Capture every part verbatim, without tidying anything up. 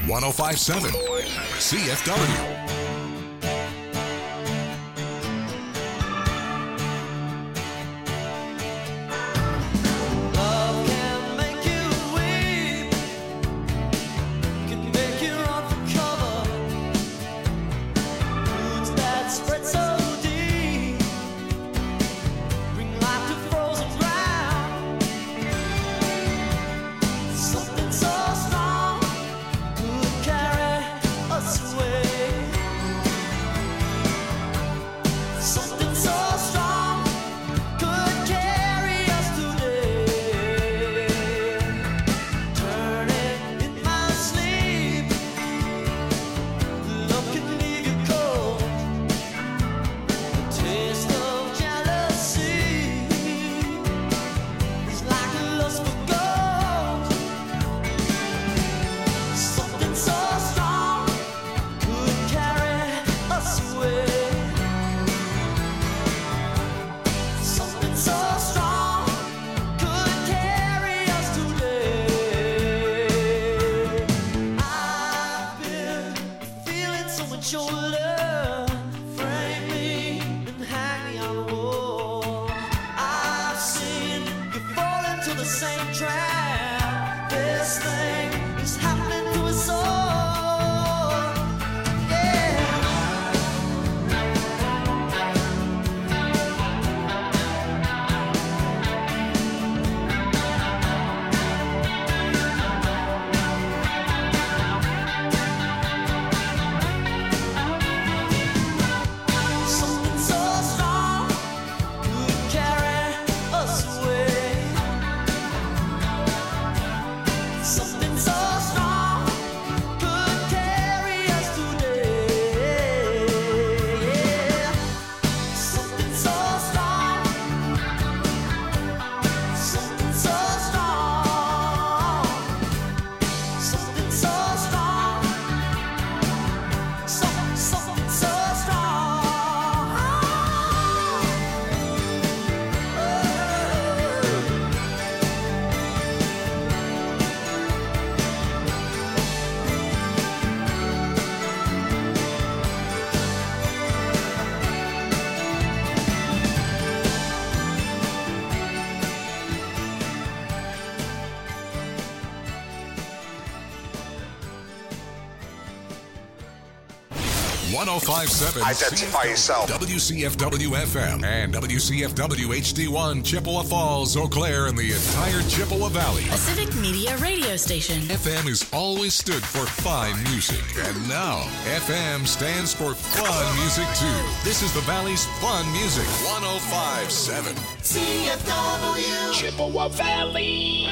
one oh five point seven C F W. one oh five point seven Identify yourself. W C F W F M and W C F W H D one, Chippewa Falls, Eau Claire, and the entire Chippewa Valley. A civic media radio station. F M has always stood for fine music. And now, F M stands for fun music, too. This is the Valley's fun music. one oh five point seven C F W Chippewa Valley.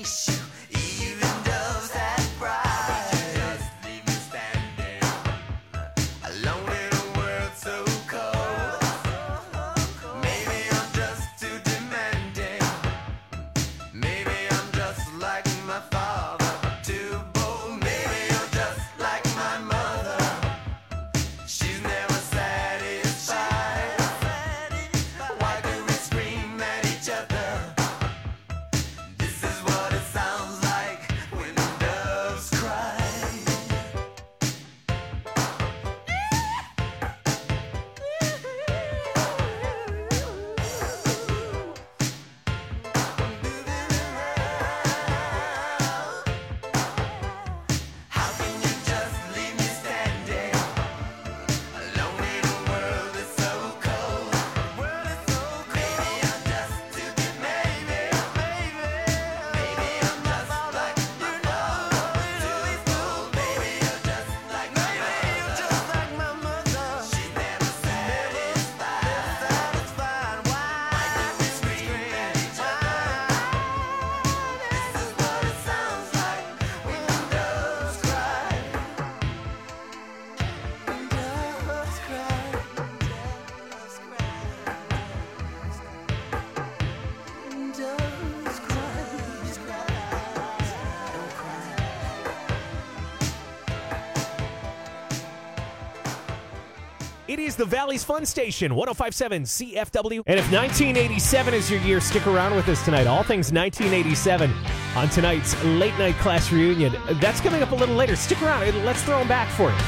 It is the Valley's Fun Station, one oh five point seven C F W. And if nineteen eighty-seven is your year, stick around with us tonight. All things nineteen eighty-seven on tonight's Late Night Class Reunion. That's coming up a little later. Stick around. Let's throw them back for you.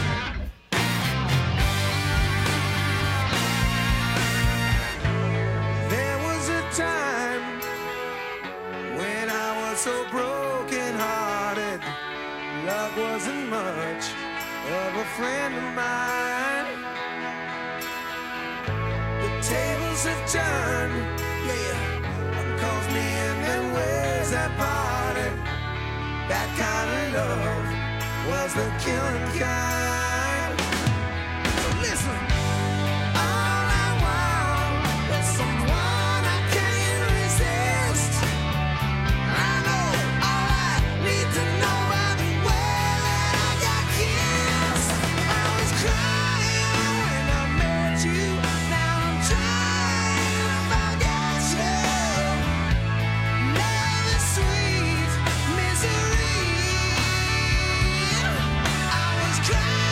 There was a time when I was so broken-hearted. Love wasn't much of a friend of mine. The tables have turned, yeah. One calls me in and ways that parted. That kind of love was the killing kind. So listen, all I want is someone I can't resist. I know all I need to know by the way that I got kissed. I was crying when I met you. Now I'm trying to forget you. Love is sweet misery. I was crying.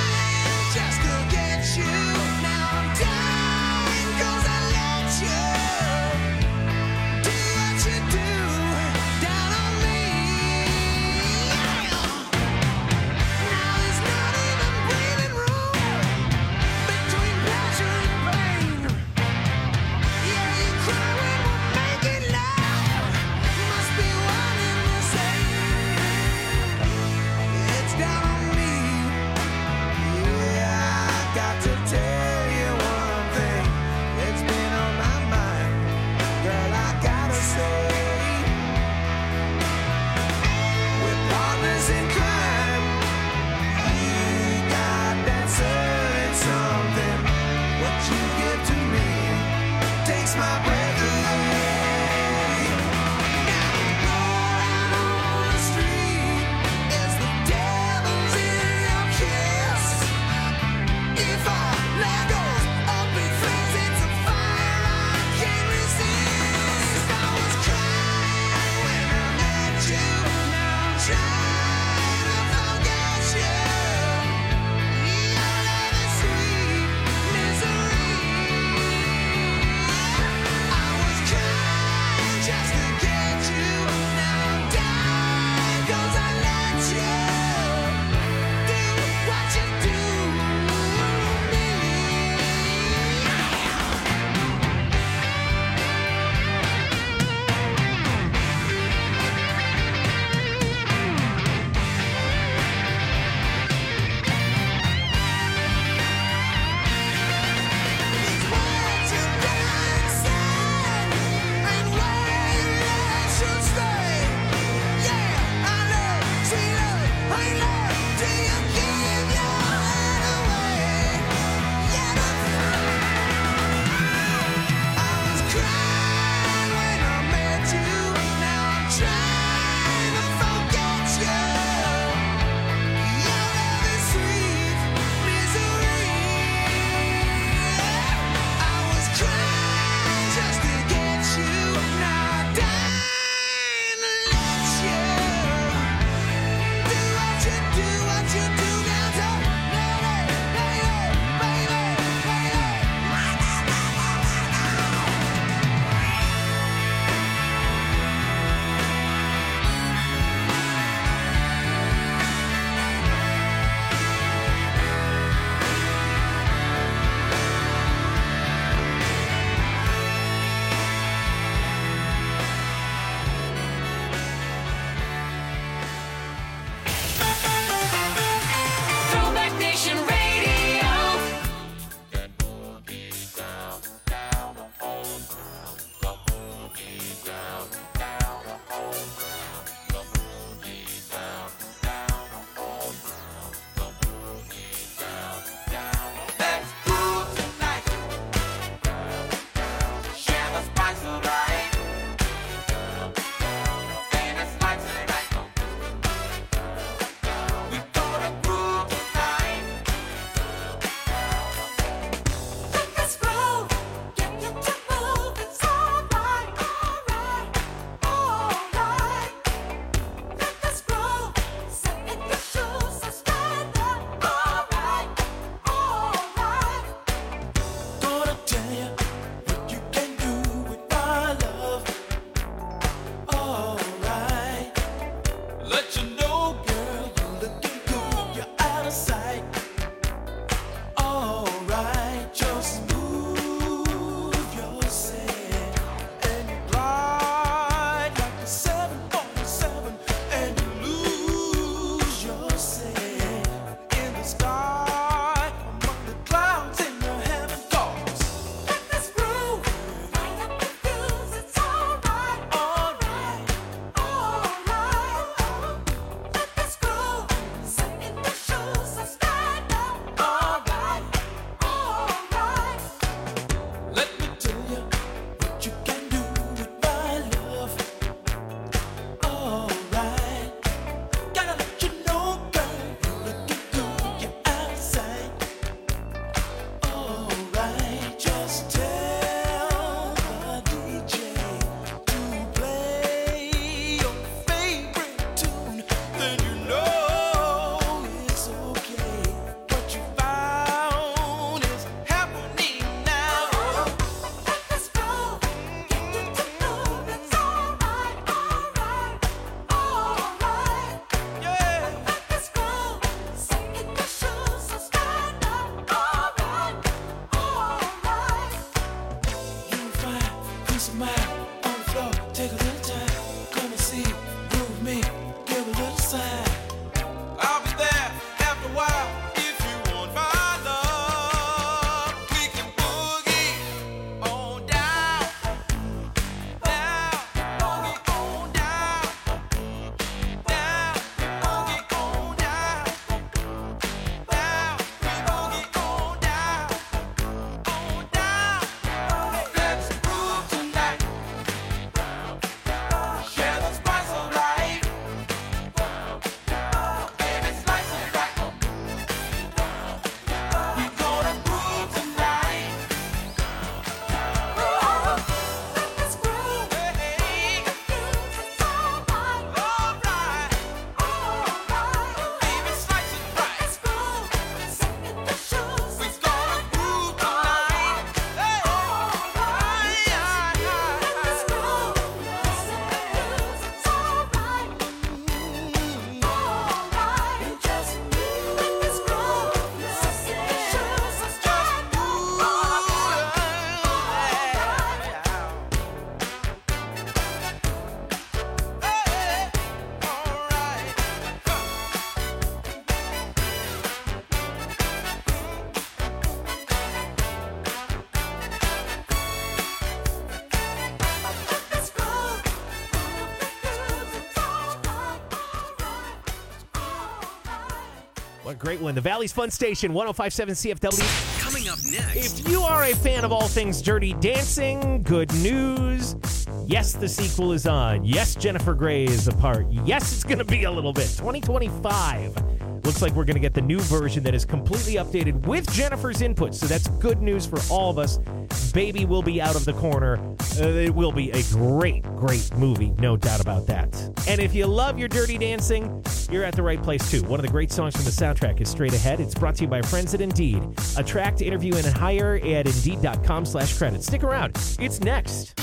What a great one. The Valley's Fun Station, one oh five point seven C F W. Coming up next. If you are a fan of all things Dirty Dancing, good news. Yes, the sequel is on. Yes, Jennifer Grey is a part. Yes, it's going to be a little bit. twenty twenty-five. Looks like we're going to get the new version that is completely updated with Jennifer's input. So that's good news for all of us. Baby will be out of the corner. Uh, it will be a great, great movie. No doubt about that. And if you love your Dirty Dancing, you're at the right place too. One of the great songs from the soundtrack is Straight Ahead. It's brought to you by friends at Indeed. Attract, interview, and hire at Indeed.com slash credit. Stick around. It's next.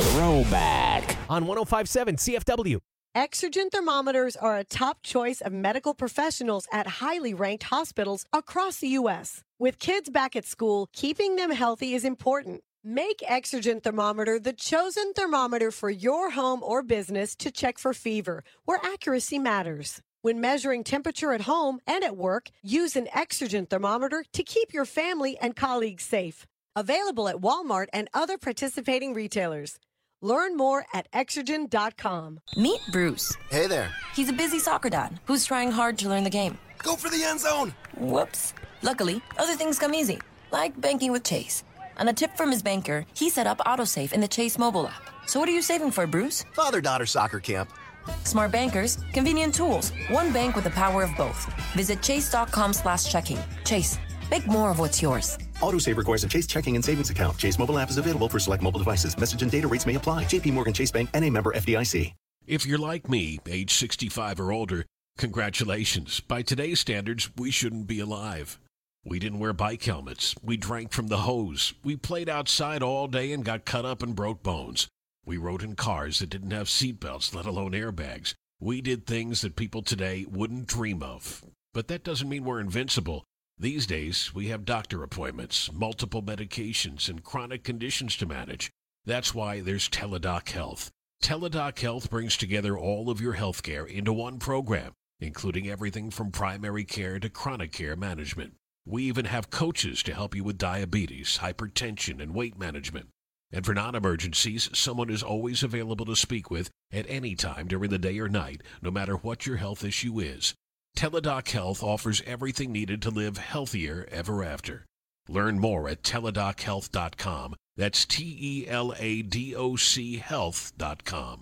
Throwback. On one oh five point seven C F W. Exergen thermometers are a top choice of medical professionals at highly ranked hospitals across the U S. With kids back at school, keeping them healthy is important. Make Exergen thermometer the chosen thermometer for your home or business to check for fever, where accuracy matters. When measuring temperature at home and at work, use an Exergen thermometer to keep your family and colleagues safe. Available at Walmart and other participating retailers. Learn more at Exergen dot com. Meet Bruce. Hey there. He's a busy soccer dad who's trying hard to learn the game. Go for the end zone. Whoops. Luckily, other things come easy, like banking with Chase. On a tip from his banker, he set up AutoSave in the Chase mobile app. So what are you saving for, Bruce? Father-daughter soccer camp. Smart bankers, convenient tools. One bank with the power of both. Visit chase.com slash checking. Chase, make more of what's yours. AutoSave requires a Chase checking and savings account. Chase mobile app is available for select mobile devices. Message and data rates may apply. J P Morgan Chase Bank, N A member F D I C. If you're like me, age sixty-five or older, congratulations. By today's standards, we shouldn't be alive. We didn't wear bike helmets. We drank from the hose. We played outside all day and got cut up and broke bones. We rode in cars that didn't have seatbelts, let alone airbags. We did things that people today wouldn't dream of. But that doesn't mean we're invincible. These days, we have doctor appointments, multiple medications, and chronic conditions to manage. That's why there's Teladoc Health. Teladoc Health brings together all of your health care into one program, including everything from primary care to chronic care management. We even have coaches to help you with diabetes, hypertension, and weight management. And for non-emergencies, someone is always available to speak with at any time during the day or night, no matter what your health issue is. Teladoc Health offers everything needed to live healthier ever after. Learn more at teladoc health dot com. That's T E L A D O C health dot com.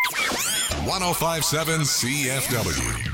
one oh five point seven C F W.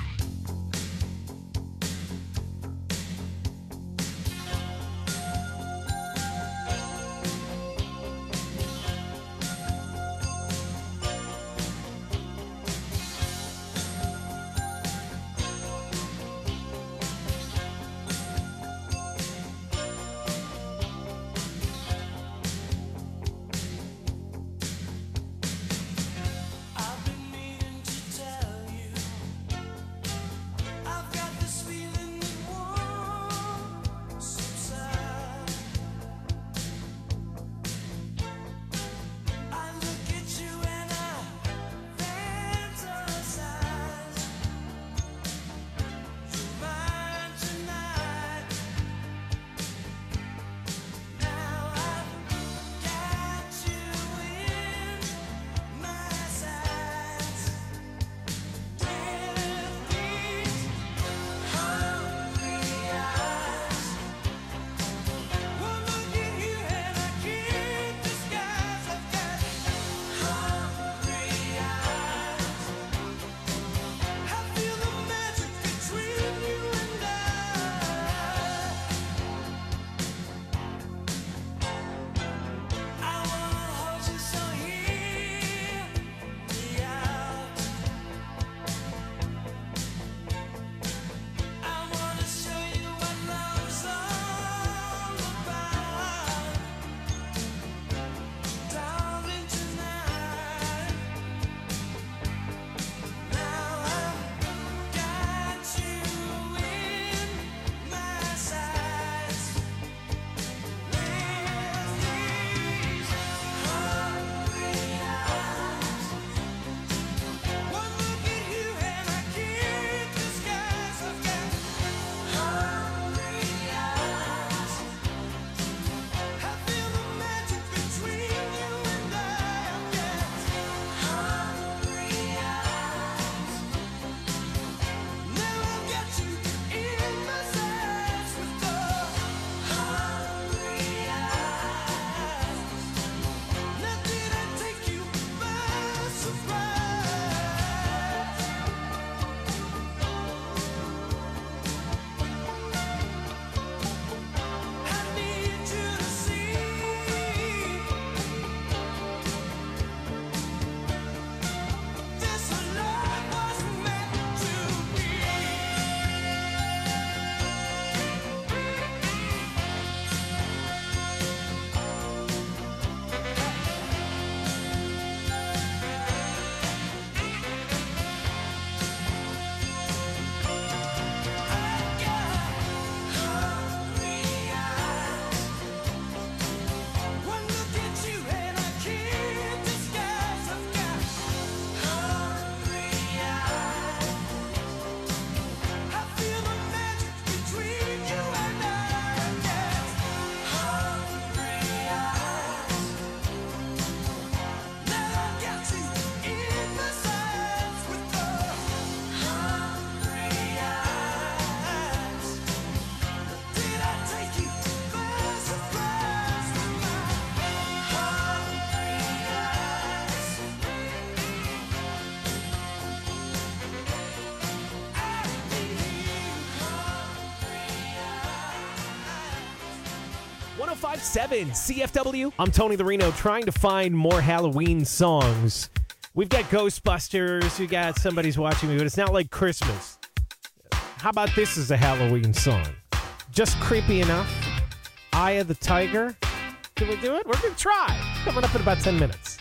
five seven C F W. I'm Tony the Reno, trying to find more Halloween songs. We've got Ghostbusters. We got Somebody's Watching Me, but it's not like Christmas. How about this as a Halloween song? Just creepy enough. Eye of the Tiger. Can we do it? We're going to try. Coming up in about ten minutes.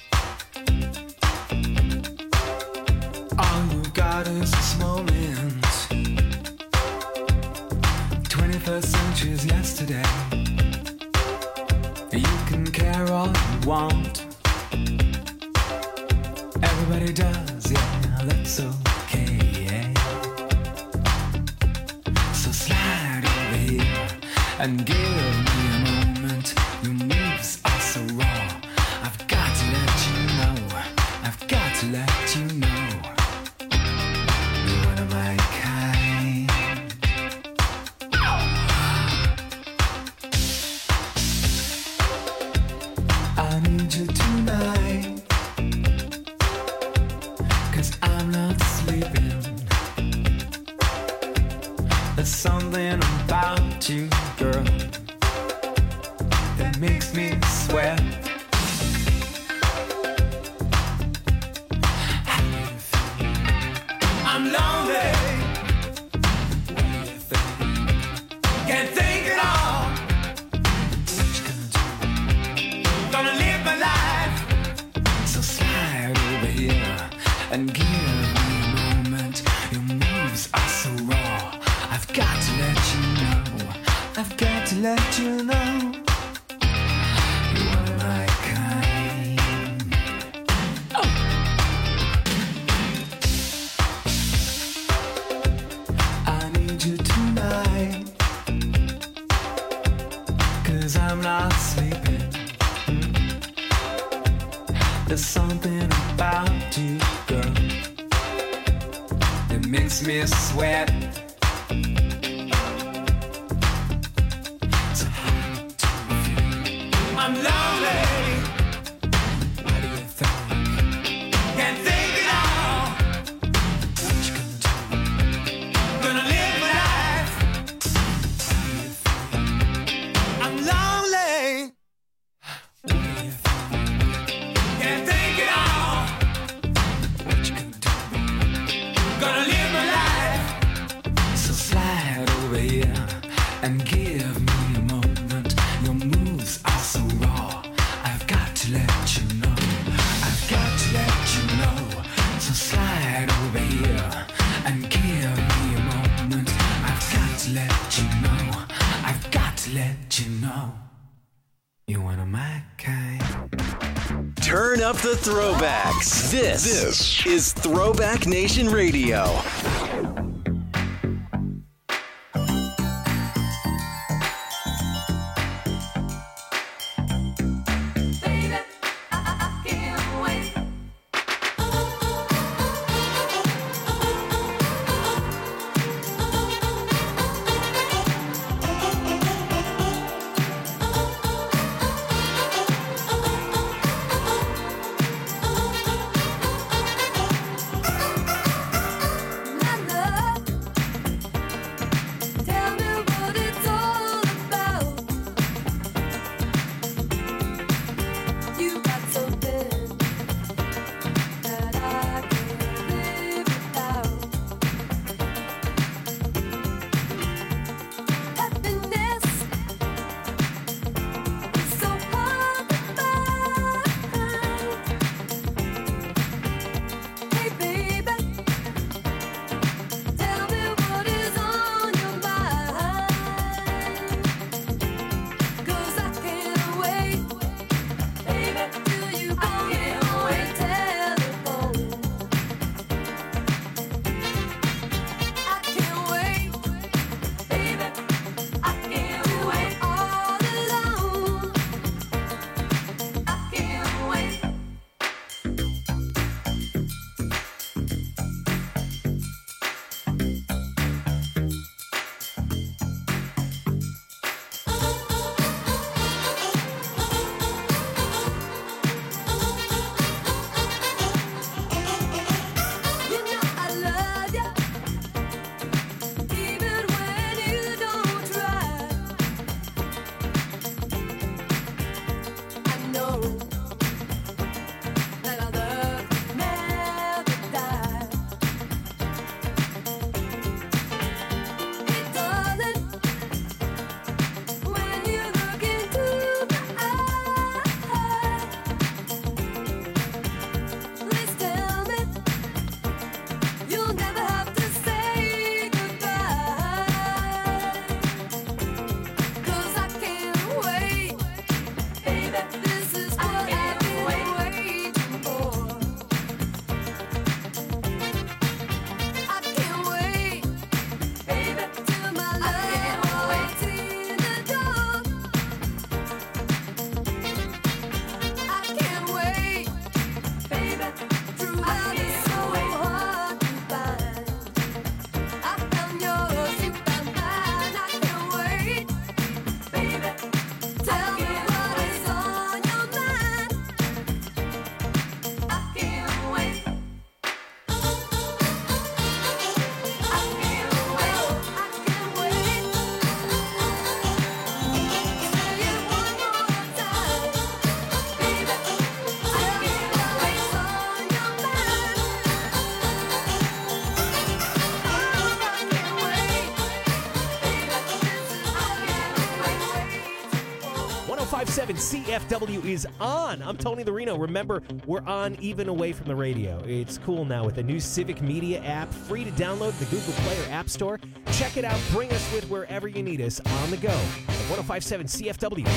All you got is this moment. twenty-first century's yesterday. You can care all you want. Everybody does, yeah, that's okay, yeah. So slide over here and give me a moment. Your moves are so raw. I've got to let you know. I've got to let you know. You're one of my kind. I need you tonight, 'cause I'm not sleeping. There's something about you, girl, that makes me sweat. I'm lonely. What do you think? Can't think at all. What you gonna do? Gonna live my life. So slide over here and give me a moment. Your moves are so raw. I've got to let you know. I've got to let you know. You're one of my kind. Oh. I need you tonight, 'cause I'm not sleeping. There's something about you, girl, that makes me sweat. So hard to feel. I'm lonely. What do you think? Can't think at all. What you gonna do? Gonna live my life. What do you think? I'm lonely. What do you think? Can't think at all. What you gonna do? Gonna live my life. So slide over here and give me a moment. Your moves are so raw. I've got to let you know. I've got to let you know. So slide over here and give me a moment. I've got to let you know. I've got to let you know. You're one of my kind. Turn up the throwbacks. This, this is Throwback Nation Radio. My love five seven C F W is on. I'm Tony the Reno. Remember, we're on even away from the radio. It's cool now with the new Civic Media app, free to download the Google Play or App Store. Check it out. Bring us with wherever you need us on the go. At one oh five seven C F W.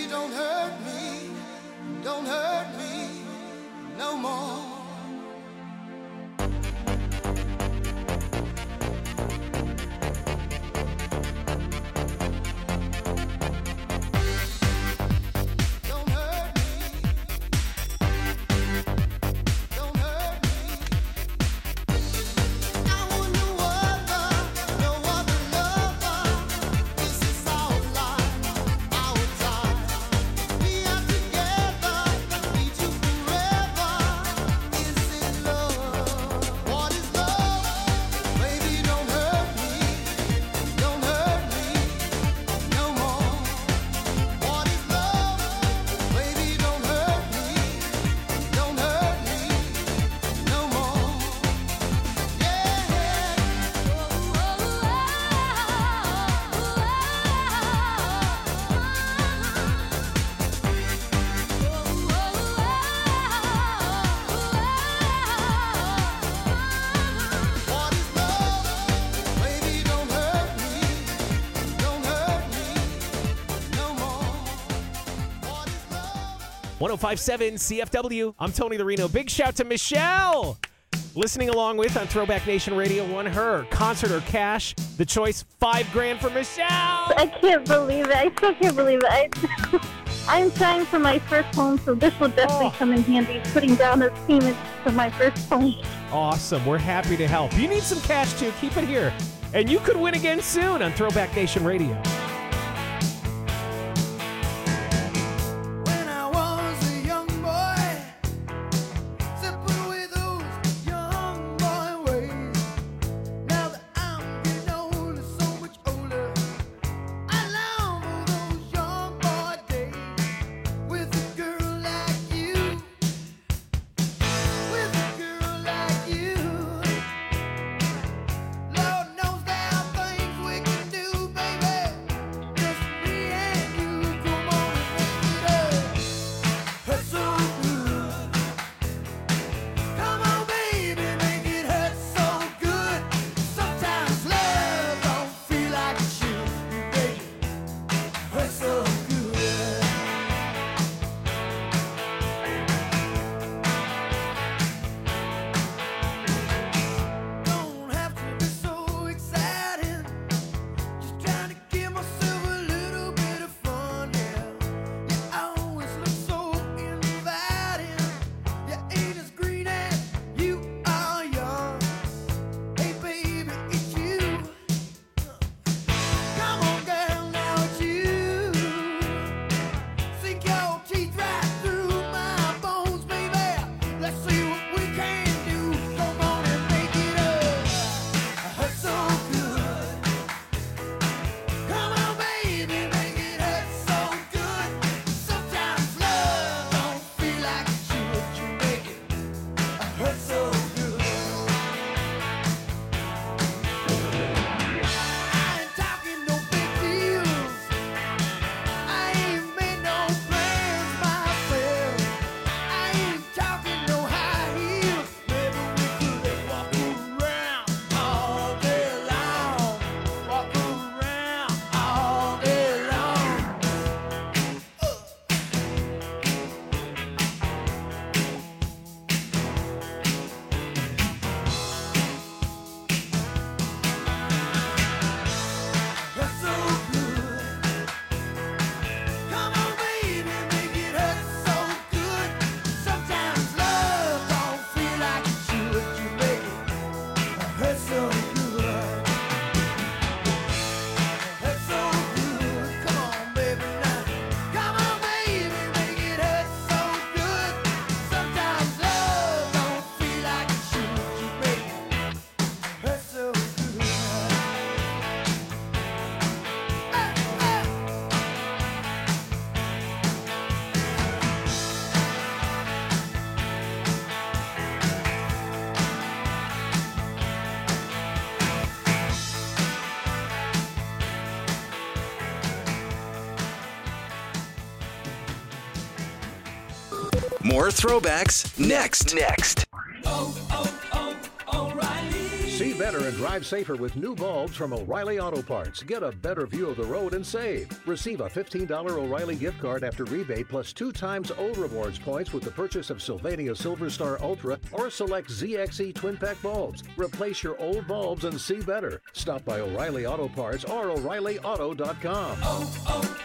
don't hurt me, don't hurt me no more. one oh five point seven C F W. I'm Tony the Reno. Big shout to Michelle. Listening along with on Throwback Nation Radio. Won her concert or cash. The choice, five grand for Michelle. I can't believe it. I still can't believe it. I, I'm trying for my first home, so this will definitely oh. come in handy. Putting down a payment for my first home. Awesome. We're happy to help. You need some cash too. Keep it here. And you could win again soon on Throwback Nation Radio. More throwbacks next. Next. Oh, oh, oh, O'Reilly. See, better and drive safer with new bulbs from O'Reilly Auto Parts. Get a better view of the road and save. Receive a fifteen dollars O'Reilly gift card after rebate plus two times O Rewards points with the purchase of Sylvania Silver Star Ultra or select Z X E Twin Pack bulbs. Replace your old bulbs and see better. Stop by O'Reilly Auto Parts or O'Reilly Auto dot com. Oh,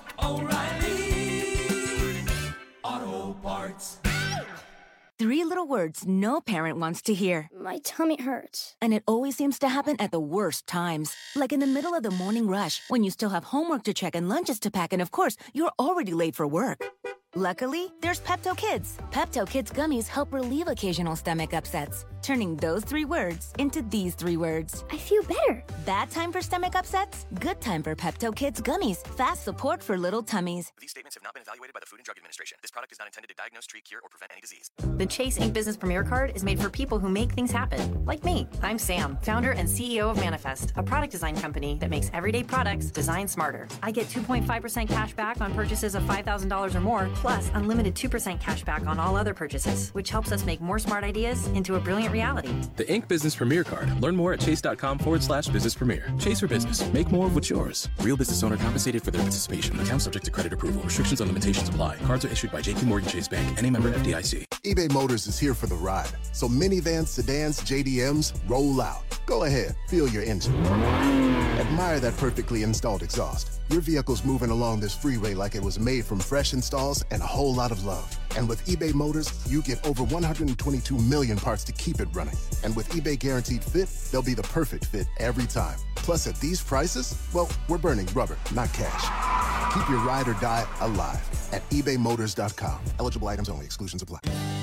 oh, oh, O'Reilly Auto Parts. Three little words no parent wants to hear. My tummy hurts. And it always seems to happen at the worst times. Like in the middle of the morning rush, when you still have homework to check and lunches to pack, and of course, you're already late for work. Luckily, there's Pepto Kids. Pepto Kids gummies help relieve occasional stomach upsets, turning those three words into these three words. I feel better. Bad time for stomach upsets? Good time for Pepto Kids gummies. Fast support for little tummies. These statements have not been evaluated by the Food and Drug Administration. This product is not intended to diagnose, treat, cure, or prevent any disease. The Chase Ink Business Premier Card is made for people who make things happen, like me. I'm Sam, founder and C E O of Manifest, a product design company that makes everyday products designed smarter. I get two point five percent cash back on purchases of five thousand dollars or more, plus unlimited two percent cash back on all other purchases, which helps us make more smart ideas into a brilliant reality. The Ink Business Premier Card. Learn more at chase.com forward slash business premier. Chase for business. Make more of what's yours. Real business owner compensated for their participation. Account subject to credit approval. Restrictions and limitations apply. Cards are issued by J P Morgan Chase Bank and a member F D I C. eBay Motors is here for the ride. So minivans, sedans, J D Ms, roll out. Go ahead, feel your engine. Admire that perfectly installed exhaust. Your vehicle's moving along this freeway like it was made from fresh installs and a whole lot of love. And with eBay Motors, you get over one hundred twenty-two million parts to keep it running. And with eBay Guaranteed Fit, they'll be the perfect fit every time. Plus, at these prices, well, we're burning rubber, not cash. Keep your ride or die alive at ebay motors dot com. Eligible items only. Exclusions apply.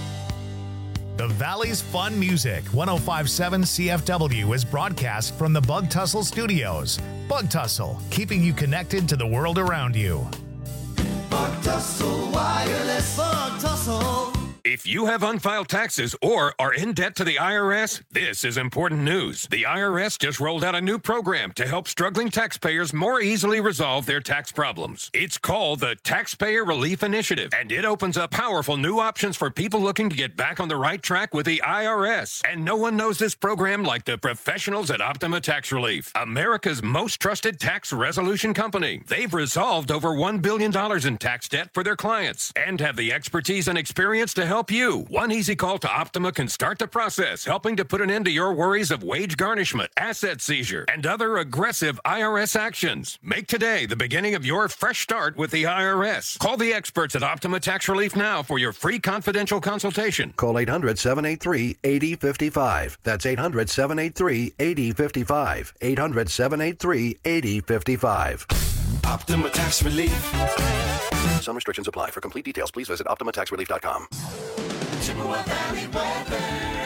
The Valley's Fun Music, one oh five point seven C F W, is broadcast from the Bug Tussle Studios. Bug Tussle, keeping you connected to the world around you. Bug Tussle Wireless. Bug Tussle. If you have unfiled taxes or are in debt to the I R S, this is important news. The I R S just rolled out a new program to help struggling taxpayers more easily resolve their tax problems. It's called the Taxpayer Relief Initiative, and it opens up powerful new options for people looking to get back on the right track with the I R S. And no one knows this program like the professionals at Optima Tax Relief, America's most trusted tax resolution company. They've resolved over one billion dollars in tax debt for their clients and have the expertise and experience to help you. One easy call to Optima can start the process, helping to put an end to your worries of wage garnishment, asset seizure, and other aggressive I R S actions. Make today the beginning of your fresh start with the I R S. Call the experts at Optima Tax Relief now for your free confidential consultation. Call eight hundred, seven eight three, eight zero five five. That's eight hundred, seven eight three, eight zero five five. eight hundred, seven eight three, eight zero five five. Optima Tax Relief. Some restrictions apply. For complete details, please visit optima tax relief dot com. Chippewa Valley weather.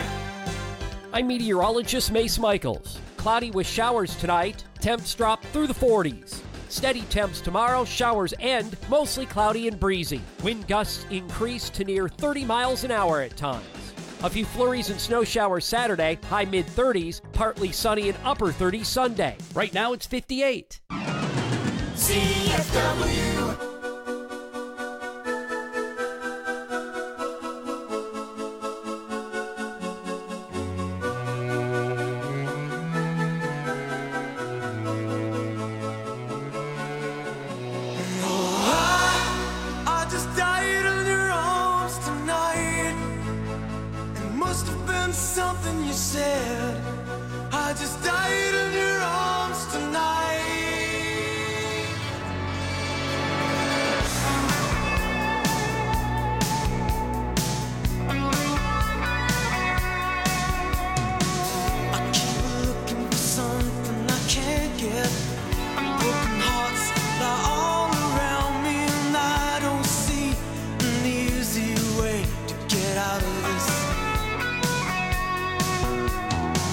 I'm meteorologist Mace Michaels. Cloudy with showers tonight. Temps drop through the forties. Steady temps tomorrow. Showers end. Mostly cloudy and breezy. Wind gusts increase to near thirty miles an hour at times. A few flurries and snow showers Saturday. High mid thirties. Partly sunny and upper thirties Sunday. Right now it's fifty-eight. C F W. Something you said, I just died in your arms tonight. I keep looking for something I can't get. Broken hearts lie all around me, and I don't see an easy way to get out of this.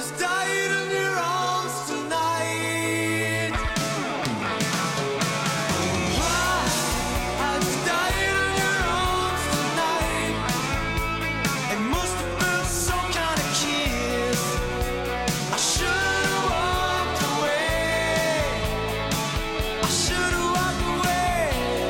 just died in your arms tonight. Why? I just died in your arms tonight. It must have been some kind of kiss. I should have walked away. I should have walked away.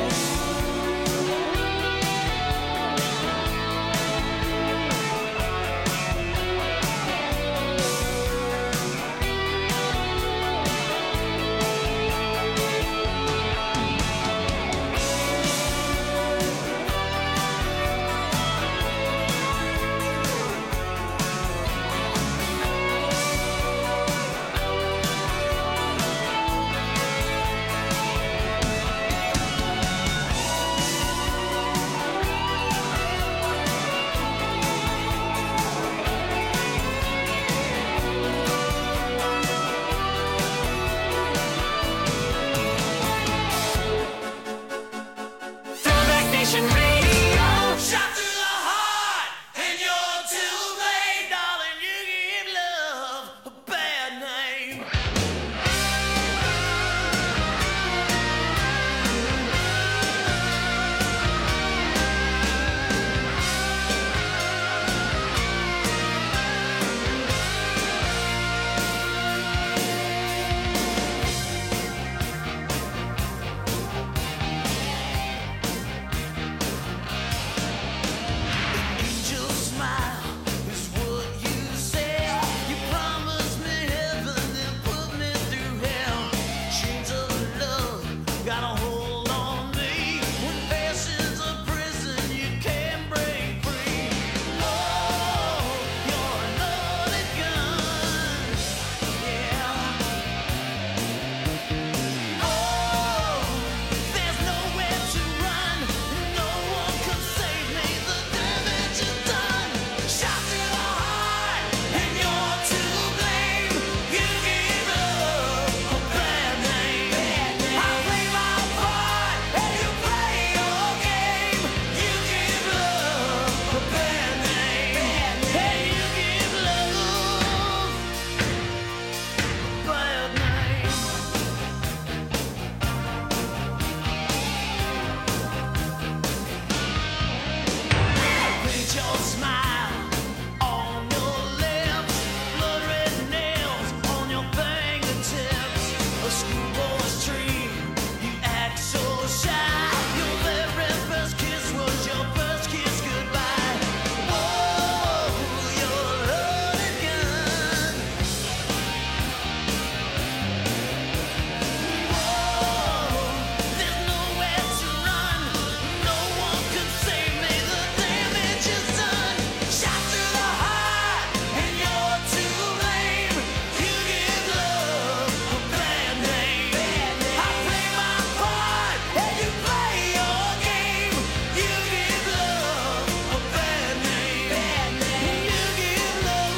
Throwback Nation Radio. Shot through the heart, and you're to blame, darling. You give love a bad name. Angel smile is what you said. You promised me heaven, then put me through hell. Chains of love got a hold on me. When passion's a prison, you can't break free. Oh, you're a loaded gun, yeah. Oh, there's nowhere to run. No one can save me. The damage is done. Shot through the heart, and you're to blame. You gave love a bad name. I play my part, and you play your game. You give love a bad name. And you give love a bad name. Paint your smile on your lips, blood red nails on your fingertips. A schoolboy's dream, you act so shy. Your very first kiss was your first kiss goodbye. Oh, you're a loaded gun. Oh, there's nowhere to run. No one can save me. The damage is done. Shot through the heart, and you're to blame. You give love a bad name. I play my part, and you play your game. You give love a bad name. You give love.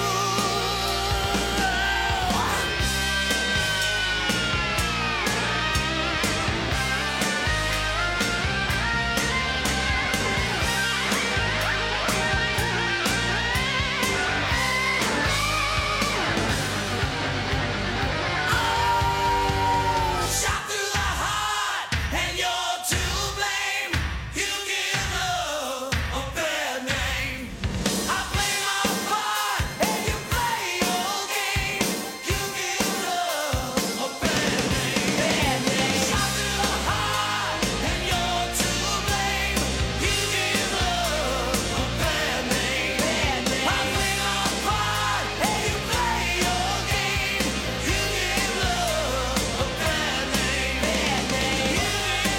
Shot through the heart, and you're to blame. You give love a bad name. I play my part, and you play your game. You give love a bad name. Shot through the heart, and you're to blame. You give love a bad name. I play my part, and you play your game. You give love a bad name. You give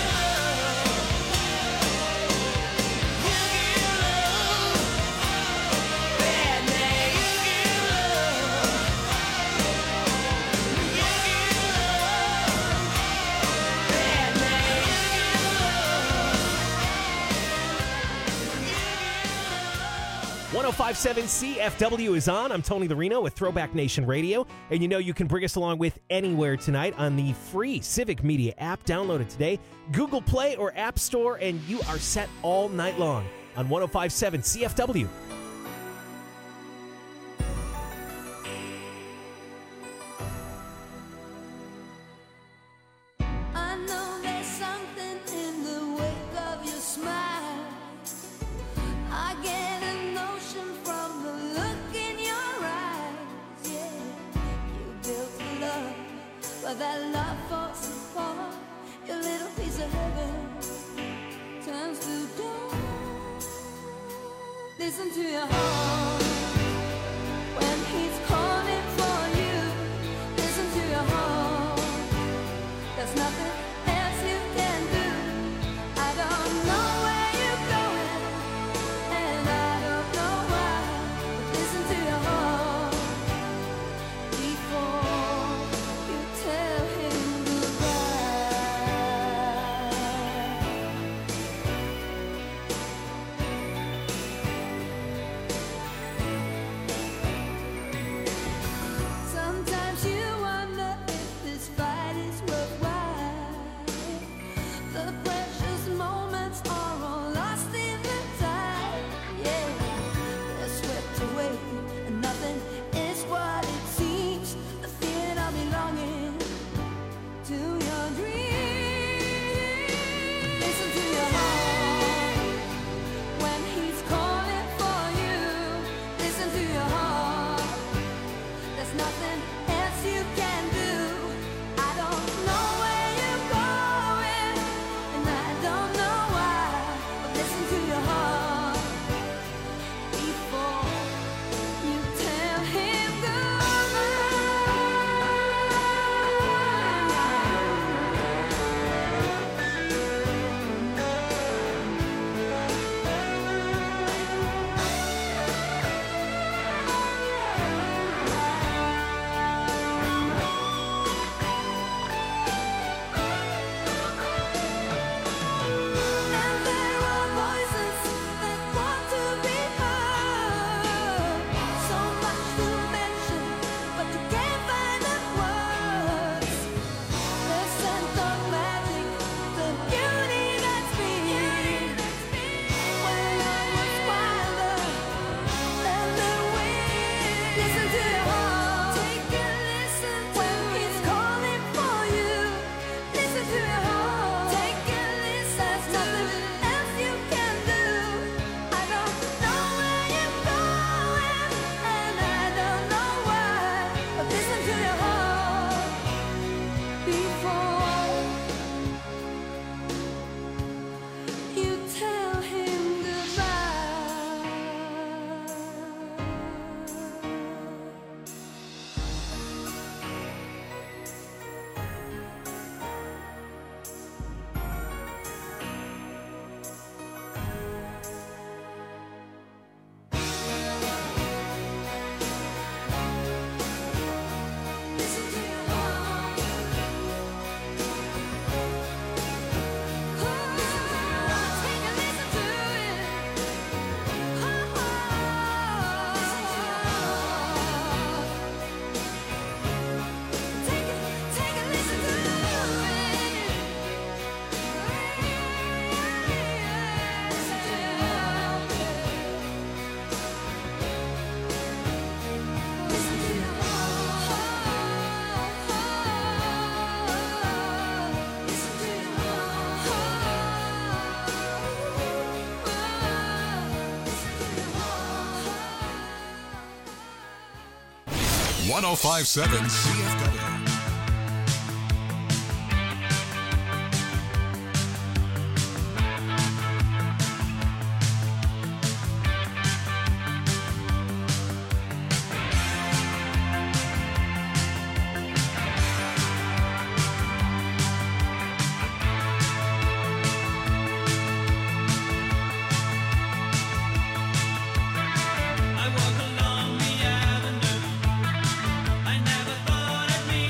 one oh five point seven C F W is on. I'm Tony Larino with Throwback Nation Radio. And you know you can bring us along with anywhere tonight on the free Civic Media app. Download it today. Google Play or App Store, and you are set all night long on one oh five point seven C F W. where that love falls apart. Your little piece of heaven turns to dawn. Listen to your heart when he's calling for you. Listen to your heart. There's nothing else you can do. I don't know where you're going, and I don't know why. But listen to your heart before you tell him sometimes you wonder if this fight is worthwhile. The precious moments are all lost in the tide. Yeah, they're swept away, and nothing is what it seems. The feeling of belonging to your dreams. Listen to your heart when he's calling for you. Listen to your heart. There's nothing else you can do. I don't know where you're going, and I don't know why. But listen to your heart before you tell him And there are voices that want to be heard. So much to mention, but you can't find the words. The scent of magic, the beauty that's been. When I was wilder than the wind. Listen to your heart. Take a listen when he's calling for you. Listen to your heart. Take a listen. There's nothing else you can do. I don't know where you're going, and I don't know why. But listen to your heart before you tell him goodbye. Listen to your heart. Take a listen to it. Take a, take a listen to it. Listen to your heart. Listen to your one oh five point seven C F W. I walk along the avenue. I never thought I'd meet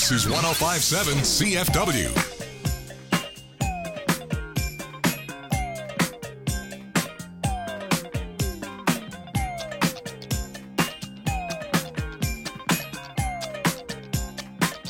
This is one oh five point seven C F W.